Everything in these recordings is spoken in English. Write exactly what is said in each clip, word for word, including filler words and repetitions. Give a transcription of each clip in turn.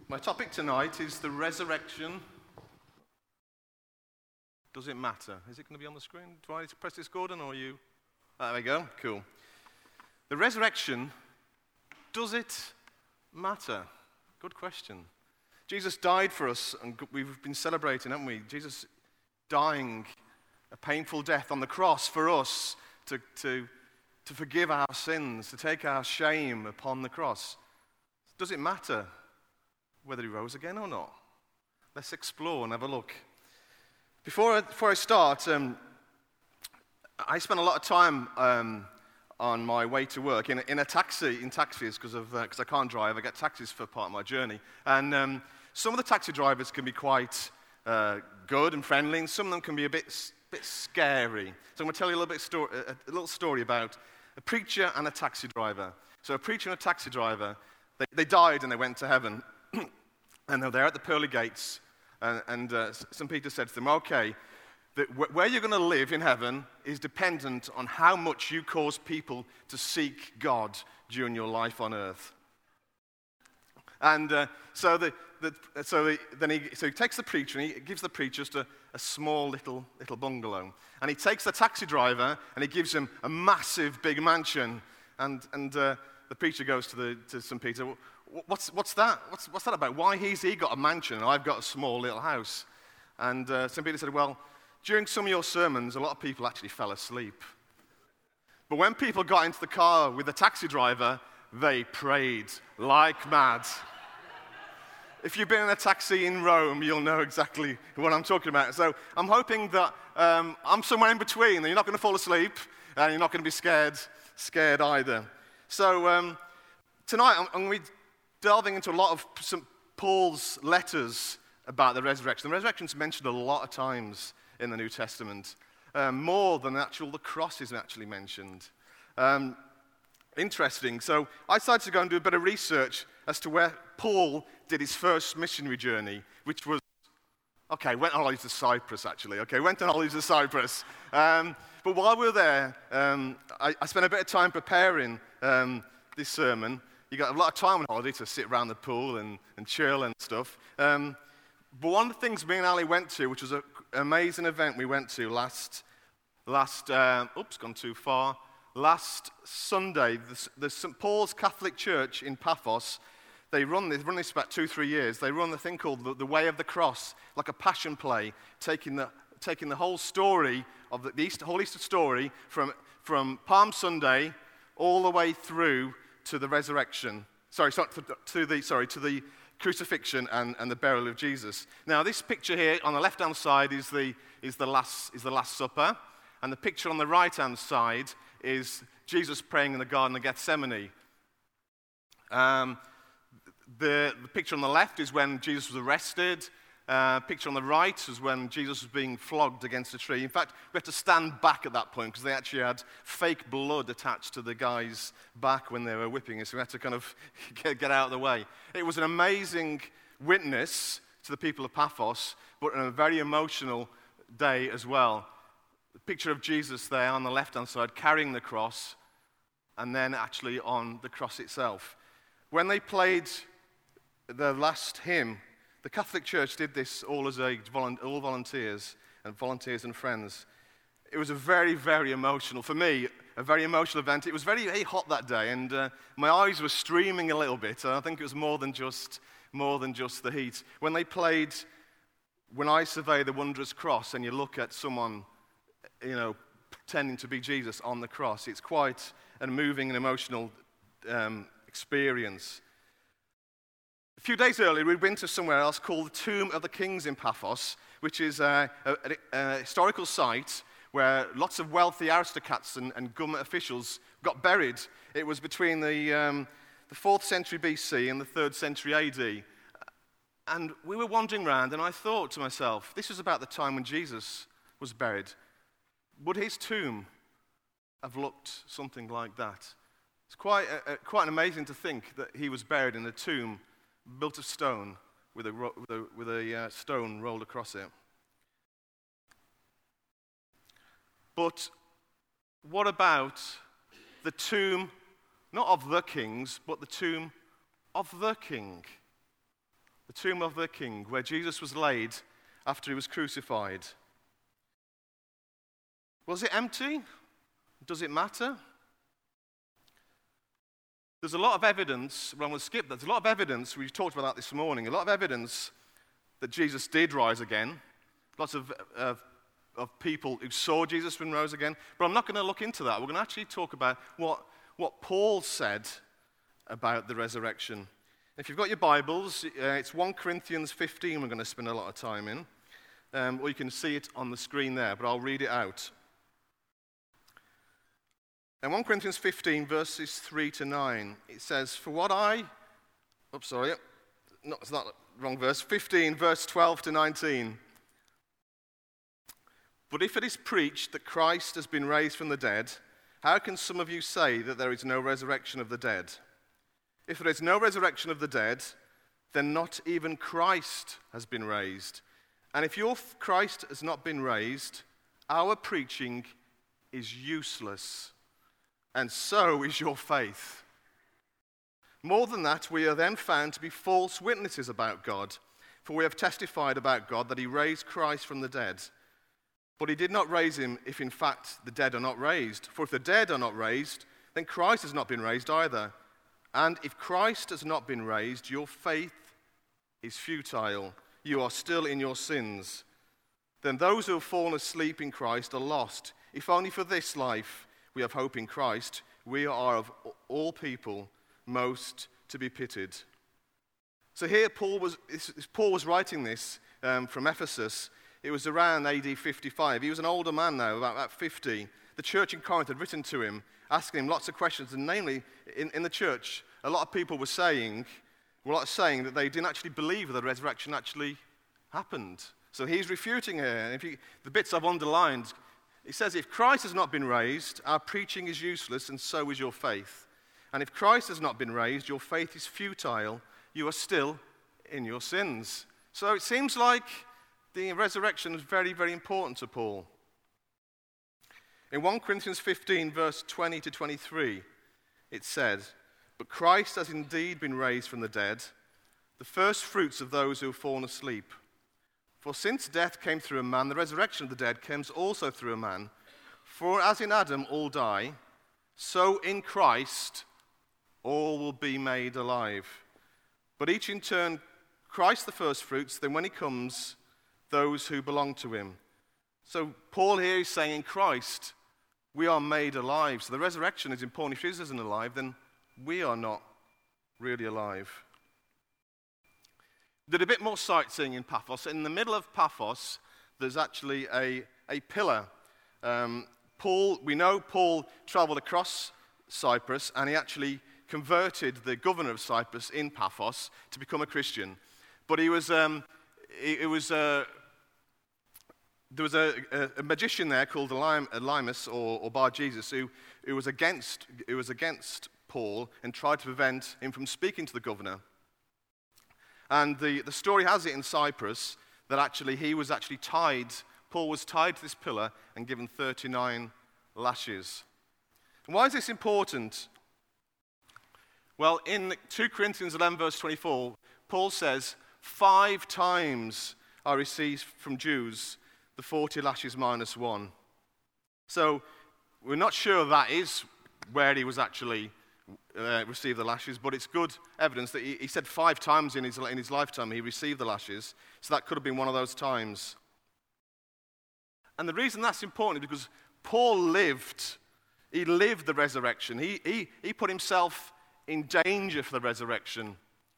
My topic tonight is the resurrection. Does it matter? Is it going to be on the screen? Do I need to press this, Gordon, or you? Ah, there we go. Cool. The resurrection, does it matter? Good question. Jesus died for us, and we've been celebrating, haven't we? Jesus dying a painful death on the cross for us to, to, to forgive our sins, to take our shame upon the cross. Does it matter whether he rose again or not? Let's explore and have a look. Before I, before I start, um, I spend a lot of time um, on my way to work in a, in a taxi, in taxis, because of because uh, I can't drive. I get taxis for part of my journey, and um, some of the taxi drivers can be quite uh, good and friendly, and some of them can be a bit bit scary. So I'm going to tell you a little bit story, a, a little story about a preacher and a taxi driver. So a preacher and a taxi driver, they, they died and they went to heaven. And they're there at the pearly gates, and, and uh, Saint Peter said to them, okay, that wh- where you're going to live in heaven is dependent on how much you cause people to seek God during your life on earth. And uh, so, the, the, so, the, then he, so he takes the preacher, and he gives the preacher just a, a small little, little bungalow. And he takes the taxi driver, and he gives him a massive big mansion. And, and uh, the preacher goes to, the, to Saint Peter, What's, what's that? What's, what's that about? Why has he got a mansion and I've got a small little house? And uh, Saint Peter said, well, during some of your sermons, a lot of people actually fell asleep. But when people got into the car with the taxi driver, they prayed like mad. If you've been in a taxi in Rome, you'll know exactly what I'm talking about. So I'm hoping that um, I'm somewhere in between, and you're not going to fall asleep, and you're not going to be scared, scared either. So um, tonight, I'm, I'm going to be delving into a lot of Saint Paul's letters about the resurrection. The resurrection is mentioned a lot of times in the New Testament, um, more than actual the cross is actually mentioned. Um, interesting. So I decided to go and do a bit of research as to where Paul did his first missionary journey, which was, okay, went on holiday to Cyprus, actually. Okay, went on holiday to Cyprus. Um, but while we were there, um, I, I spent a bit of time preparing um, this sermon. You got a lot of time on holiday to sit around the pool and, and chill and stuff. Um, but one of the things me and Ali went to, which was an amazing event we went to last, last um, oops, gone too far, last Sunday, the, the Saint Paul's Catholic Church in Paphos, they run this, run this about two, three years. They run the thing called the, the Way of the Cross, like a passion play, taking the, taking the whole story of the, the Easter, whole Easter story from, from Palm Sunday all the way through to the resurrection, sorry, sorry to, to the sorry to the crucifixion and, and the burial of Jesus. Now, this picture here on the left-hand side is the is the last is the Last Supper, and the picture on the right-hand side is Jesus praying in the Garden of Gethsemane. Um, the, the picture on the left is when Jesus was arrested. Uh, picture on the right is when Jesus was being flogged against a tree. In fact, we had to stand back at that point because they actually had fake blood attached to the guy's back when they were whipping us. So we had to kind of get, get out of the way. It was an amazing witness to the people of Paphos, but a very emotional day as well. The picture of Jesus there on the left-hand side carrying the cross, and then actually on the cross itself. When they played the last hymn, the Catholic Church did this all as a all volunteers and volunteers and friends. It was a very, very emotional, for me, a very emotional event. It was very, very hot that day, and uh, my eyes were streaming a little bit. And I think it was more than just more than just the heat. When they played "When I Survey the Wondrous Cross," and you look at someone, you know, pretending to be Jesus on the cross, it's quite a moving and emotional um, experience. A few days earlier, we'd been to somewhere else called the Tomb of the Kings in Paphos, which is a, a, a historical site where lots of wealthy aristocrats and, and government officials got buried. It was between the, um, the fourth century B C and the third century A D. And we were wandering around, and I thought to myself, this is about the time when Jesus was buried. Would his tomb have looked something like that? It's quite, a, a, quite amazing to think that he was buried in a tomb built of stone with a, ro- with a, with a uh, stone rolled across it. But what about the tomb, not of the kings, but the tomb of the king? the tomb of their king, where Jesus was laid after he was crucified. Was it empty? Does it matter? There's a lot of evidence, well, I'm going to skip that. There's a lot of evidence, we talked about that this morning, a lot of evidence that Jesus did rise again. Lots of, uh, of people who saw Jesus when he rose again. But I'm not going to look into that. We're going to actually talk about what, what Paul said about the resurrection. If you've got your Bibles, uh, it's First Corinthians fifteen we're going to spend a lot of time in. Um, or you can see it on the screen there, but I'll read it out. In First Corinthians fifteen, verses three to nine, it says, For what I... Oops, sorry. No, it's not the wrong verse. fifteen, verse twelve to nineteen. But if it is preached that Christ has been raised from the dead, how can some of you say that there is no resurrection of the dead? If there is no resurrection of the dead, then not even Christ has been raised. And if your Christ has not been raised, our preaching is useless, and so is your faith. More than that, we are then found to be false witnesses about God, for we have testified about God that he raised Christ from the dead. But he did not raise him if in fact the dead are not raised. For if the dead are not raised, then Christ has not been raised either. And if Christ has not been raised, your faith is futile. You are still in your sins. Then those who have fallen asleep in Christ are lost. If only for this life we have hope in Christ, we are of all people most to be pitied. So here Paul was, Paul was writing this um, from Ephesus. It was around A D fifty-five. He was an older man now, about, about fifty. The church in Corinth had written to him, asking him lots of questions, and namely, in, in the church, a lot of people were saying, were saying that they didn't actually believe that the resurrection actually happened. So he's refuting her. And if you, the bits I've underlined, it says, if Christ has not been raised, our preaching is useless, and so is your faith. And if Christ has not been raised, your faith is futile. You are still in your sins. So it seems like the resurrection is very, very important to Paul. In First Corinthians fifteen, verse twenty to twenty-three, it said, But Christ has indeed been raised from the dead, the first fruits of those who have fallen asleep. For since death came through a man, the resurrection of the dead comes also through a man. For as in Adam all die, so in Christ all will be made alive. But each in turn, Christ the first fruits, then when he comes, those who belong to him. So Paul here is saying in Christ, we are made alive. So the resurrection is important. If Jesus isn't alive, then we are not really alive. Did a bit more sightseeing in Paphos. In the middle of Paphos, there's actually a, a pillar. Um, Paul, we know Paul traveled across Cyprus, and he actually converted the governor of Cyprus in Paphos to become a Christian. But he was, um, it, it was, uh, there was a, a, a magician there called Elymas or, or Bar Jesus who, who was against, who was against Paul and tried to prevent him from speaking to the governor. And the, the story has it in Cyprus that actually he was actually tied, Paul was tied to this pillar and given thirty-nine lashes. And why is this important? Well, in Second Corinthians eleven, verse twenty-four, Paul says, Five times I received from Jews the forty lashes minus one. So we're not sure that is where he was actually uh, received the lashes, but it's good evidence that he, he said five times in his, in his lifetime he received the lashes, so that could have been one of those times. And the reason that's important is because Paul lived, he lived the resurrection. He, he, he put himself in danger for the resurrection,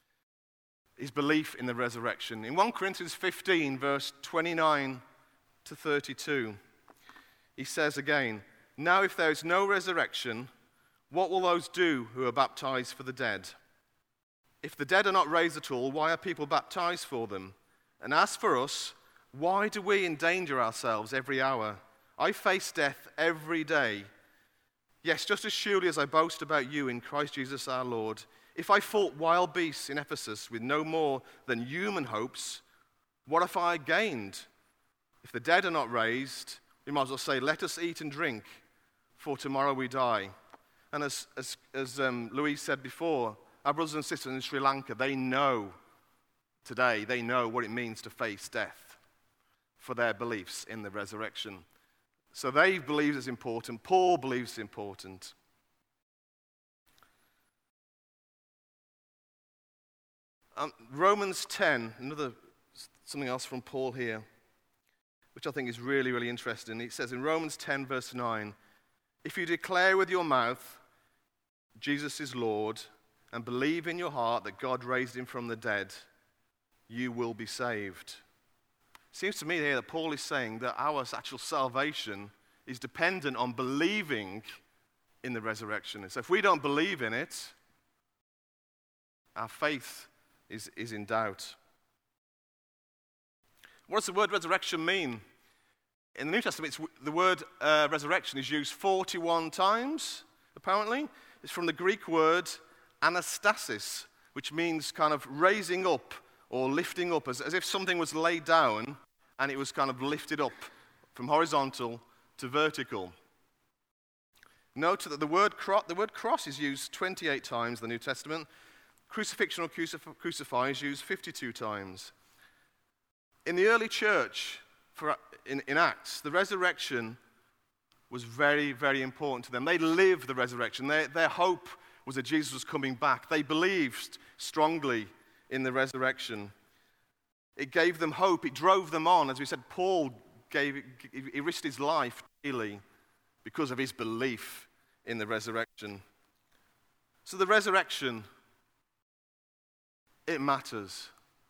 his belief in the resurrection. In First Corinthians fifteen, verse twenty-nine to thirty-two, he says again, Now if there is no resurrection, what will those do who are baptized for the dead? If the dead are not raised at all, why are people baptized for them? And as for us, why do we endanger ourselves every hour? I face death every day. Yes, just as surely as I boast about you in Christ Jesus our Lord, if I fought wild beasts in Ephesus with no more than human hopes, what have I gained? If the dead are not raised, we might as well say, let us eat and drink, for tomorrow we die. And as, as, as um, Louise said before, our brothers and sisters in Sri Lanka, they know today, they know what it means to face death for their beliefs in the resurrection. So they believe it's important. Paul believes it's important. Um, Romans ten, another something else from Paul here, which I think is really, really interesting. It says in Romans ten, verse nine, if you declare with your mouth Jesus is Lord and believe in your heart that God raised him from the dead, you will be saved. It seems to me here that Paul is saying that our actual salvation is dependent on believing in the resurrection. So if we don't believe in it, our faith is, is in doubt. What does the word resurrection mean? In the New Testament, it's, the word uh, resurrection is used forty-one times, apparently. It's from the Greek word anastasis, which means kind of raising up or lifting up, as, as if something was laid down and it was kind of lifted up from horizontal to vertical. Note that the word, cro- the word cross is used twenty-eight times in the New Testament. Crucifixion or crucif- crucify is used fifty-two times. In the early church, for, in, in Acts, the resurrection was very, very important to them. They lived the resurrection. Their, their hope was that Jesus was coming back. They believed strongly in the resurrection. It gave them hope. It drove them on. As we said, Paul gave, he risked his life daily because of his belief in the resurrection. So the resurrection, it matters.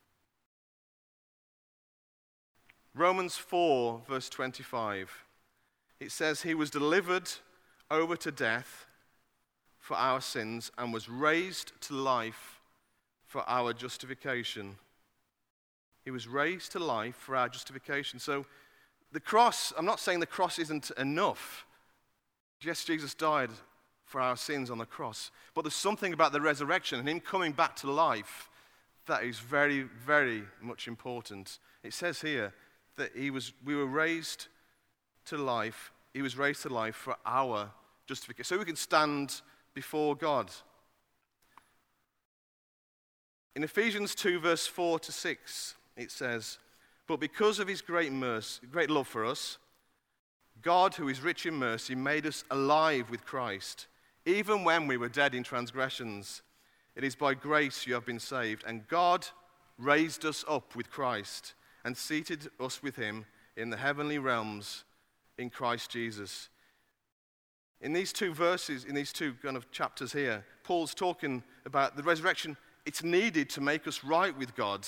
Romans four, verse twenty-five, it says, he was delivered over to death for our sins and was raised to life for our justification. He was raised to life for our justification. So the cross, I'm not saying the cross isn't enough. Yes, Jesus died for our sins on the cross. But there's something about the resurrection and him coming back to life that is very, very much important. It says here that he was, we were raised to life. He was raised to life for our justification. So we can stand before God. In Ephesians two, verse four to six, it says, but because of his great mercy, great love for us, God, who is rich in mercy, made us alive with Christ, even when we were dead in transgressions. It is by grace you have been saved. And God raised us up with Christ and seated us with him in the heavenly realms in Christ Jesus. In these two verses, in these two kind of chapters here, Paul's talking about the resurrection. It's needed to make us right with God.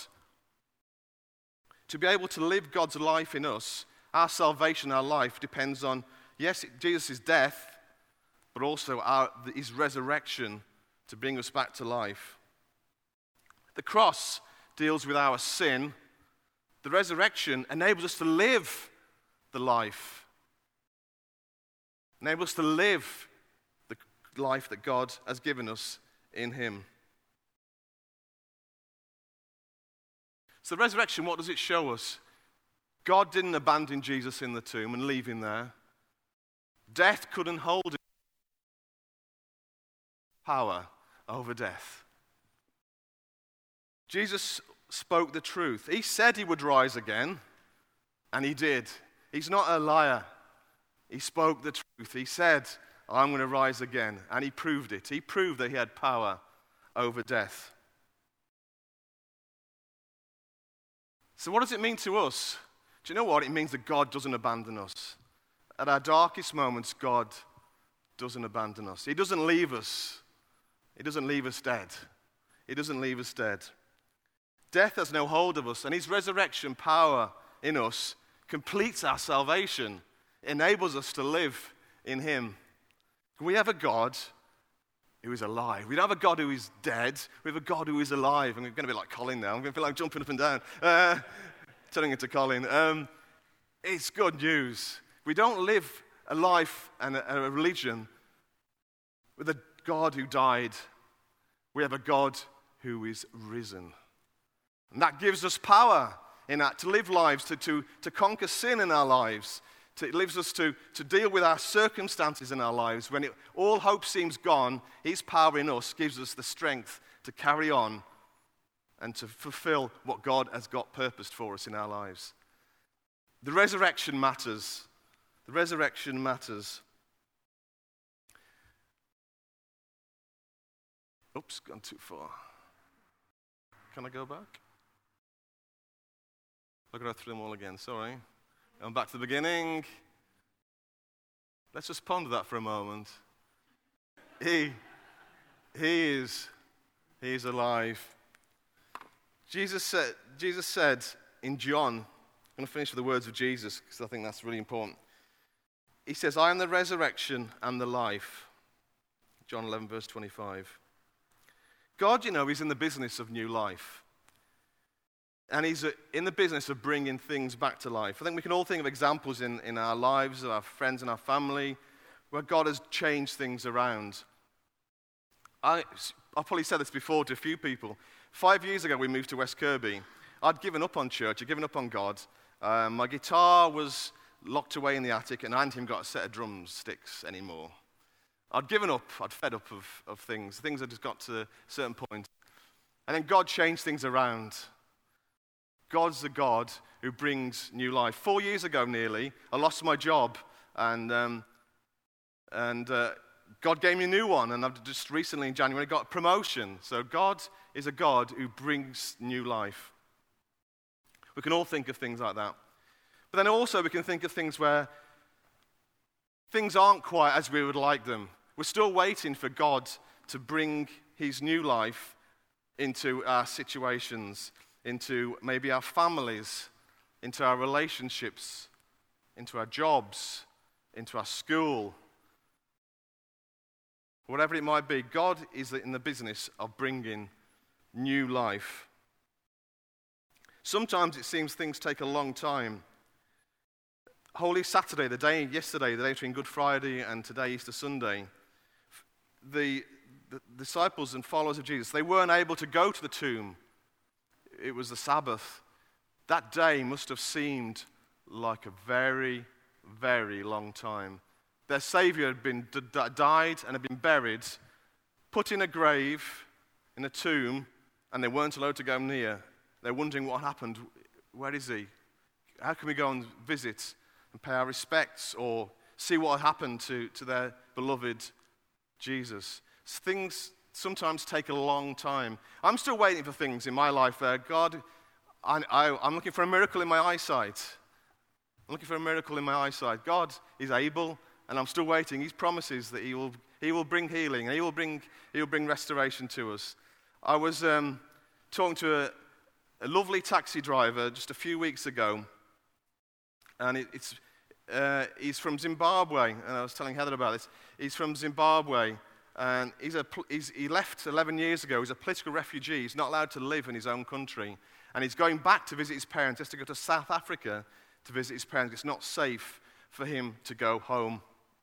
To be able to live God's life in us, our salvation, our life depends on, yes, Jesus' death, but also our, his resurrection to bring us back to life. The cross deals with our sin. The resurrection enables us to live the life. Enables us to live the life that God has given us in him. So the resurrection, what does it show us? God didn't abandon Jesus in the tomb and leave him there. Death couldn't hold him. Power over death. Jesus spoke the truth. He said he would rise again, and he did. He's not a liar. He spoke the truth. He said, I'm going to rise again, and he proved it. He proved that he had power over death. So what does it mean to us? Do you know what? It means that God doesn't abandon us. At our darkest moments, God doesn't abandon us. He doesn't leave us. He doesn't leave us dead. He doesn't leave us dead. Death has no hold of us, and his resurrection power in us completes our salvation, enables us to live in him. We have a God who is alive. We don't have a God who is dead. We have a God who is alive. I'm going to be like Colin now. I'm going to feel like jumping up and down. Uh, turning it to Colin. Um, it's good news. We don't live a life and a, a religion with a God who died. We have a God who is risen. And that gives us power in that to live lives, to, to, to conquer sin in our lives. To, it lives us to, to deal with our circumstances in our lives. When it, all hope seems gone, his power in us gives us the strength to carry on and to fulfill what God has got purposed for us in our lives. The resurrection matters. The resurrection matters. Oops, gone too far. Can I go back? I've got to go through them all again, sorry. I'm back to the beginning. Let's just ponder that for a moment. He, he is, he is alive. Jesus said, Jesus said in John, I'm going to finish with the words of Jesus because I think that's really important. He says, I am the resurrection and the life. John eleven, verse twenty-five. God, you know, he's in the business of new life. And he's in the business of bringing things back to life. I think we can all think of examples in, in our lives, of our friends and our family, where God has changed things around. I, I've probably said this before to a few people. Five years ago, we moved to West Kirby. I'd given up on church. I'd given up on God. Um, my guitar was locked away in the attic, and I hadn't even got a set of drumsticks anymore. I'd given up. I'd fed up of, of things. Things had just got to a certain point. And then God changed things around. God's the God who brings new life. Four years ago, nearly, I lost my job, and um, and uh, God gave me a new one. And I've just recently, in January, got a promotion. So God is a God who brings new life. We can all think of things like that. But then also we can think of things where things aren't quite as we would like them. We're still waiting for God to bring his new life into our situations, into maybe our families, into our relationships, into our jobs, into our school. Whatever it might be, God is in the business of bringing new life. Sometimes it seems things take a long time. Holy Saturday, the day yesterday, the day between Good Friday and today, Easter Sunday, the, the disciples and followers of Jesus, they weren't able to go to the tomb. It was the Sabbath. That day must have seemed like a very, very long time. Their Savior had been d- d- died and had been buried, put in a grave, in a tomb, and they weren't allowed to go near. They're wondering what happened. Where is he? How can we go and visit and pay our respects or see what happened to, to their beloved Jesus? Things sometimes take a long time. I'm still waiting for things in my life there. God, I, I, I'm looking for a miracle in my eyesight. I'm looking for a miracle in my eyesight. God is able, and I'm still waiting. He promises that he will, he will bring healing, and he will bring, he will bring restoration to us. I was um, talking to a, a lovely taxi driver just a few weeks ago, and it, it's uh, he's from Zimbabwe, and I was telling Heather about this. He's from Zimbabwe, and he's a, he's, he left eleven years ago. He's a political refugee. He's not allowed to live in his own country, and he's going back to visit his parents. He has to go to South Africa to visit his parents. It's not safe for him to go home.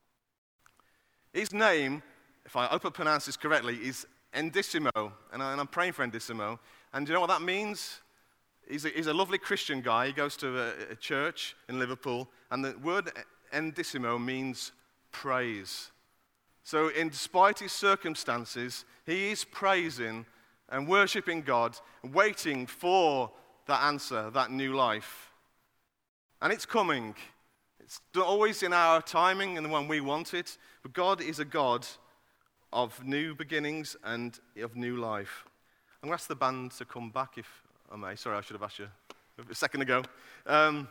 His name, if I hope I pronounce this correctly, is Endissimo, and, I, and I'm praying for Endissimo. And do you know what that means? He's a, he's a lovely Christian guy. He goes to a, a church in Liverpool, and the word Endissimo means praise. So in despite his circumstances, he is praising and worshiping God, waiting for that answer, that new life. And it's coming. It's not always in our timing and when we want it, but God is a God of new beginnings and of new life. I'm going to ask the band to come back if I may. Sorry, I should have asked you a second ago. Um,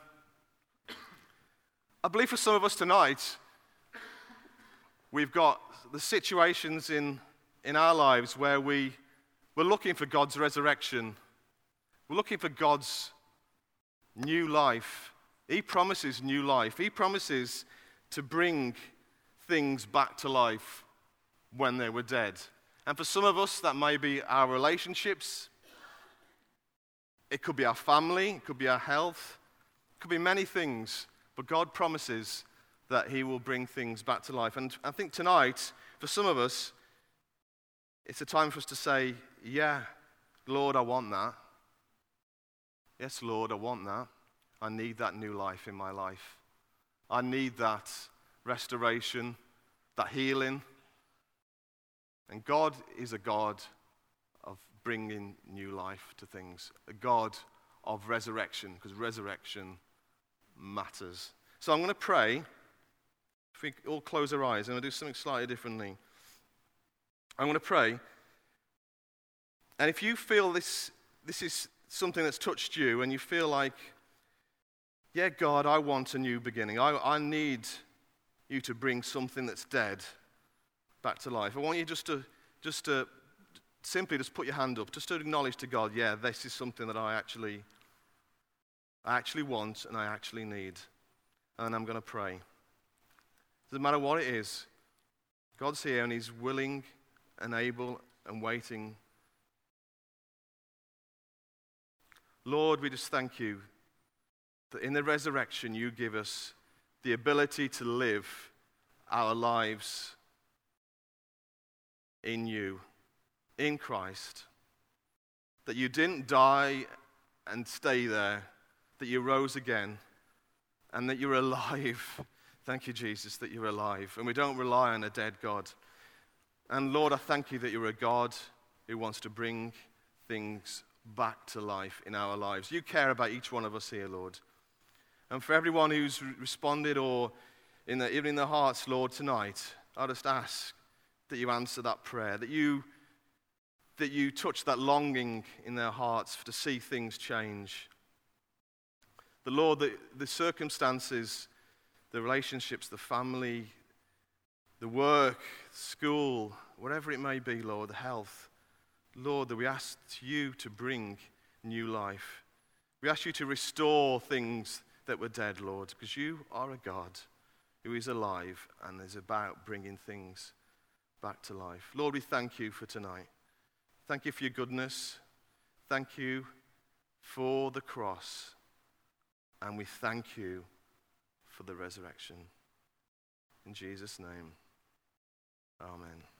I believe for some of us tonight, we've got the situations in, in our lives where we, we're looking for God's resurrection. We're looking for God's new life. He promises new life. He promises to bring things back to life when they were dead. And for some of us, that may be our relationships. It could be our family. It could be our health. It could be many things. But God promises that he will bring things back to life. And I think tonight, for some of us, it's a time for us to say, yeah, Lord, I want that. Yes, Lord, I want that. I need that new life in my life. I need that restoration, that healing. And God is a God of bringing new life to things. A God of resurrection, because resurrection matters. So I'm going to pray. If we all close our eyes, I'm going to do something slightly differently. I'm going to pray. And if you feel this, this is something that's touched you, and you feel like, yeah, God, I want a new beginning. I, I need you to bring something that's dead back to life. I want you just to, just to simply just put your hand up, just to acknowledge to God, yeah, this is something that I actually, I actually want and I actually need. And I'm going to pray. Doesn't matter what it is. God's here and he's willing and able and waiting. Lord, we just thank you that in the resurrection you give us the ability to live our lives in you, in Christ. That you didn't die and stay there, that you rose again, and that you're alive. Thank you, Jesus, that you're alive. And we don't rely on a dead God. And Lord, I thank you that you're a God who wants to bring things back to life in our lives. You care about each one of us here, Lord. And for everyone who's responded or in the, even in their hearts, Lord, tonight, I just ask that you answer that prayer, that you, that you touch that longing in their hearts to see things change. The Lord, the, the circumstances, the relationships, the family, the work, school, whatever it may be, Lord, the health, Lord, that we ask you to bring new life. We ask you to restore things that were dead, Lord, because you are a God who is alive and is about bringing things back to life. Lord, we thank you for tonight. Thank you for your goodness. Thank you for the cross. And we thank you for the resurrection. In Jesus' name, amen.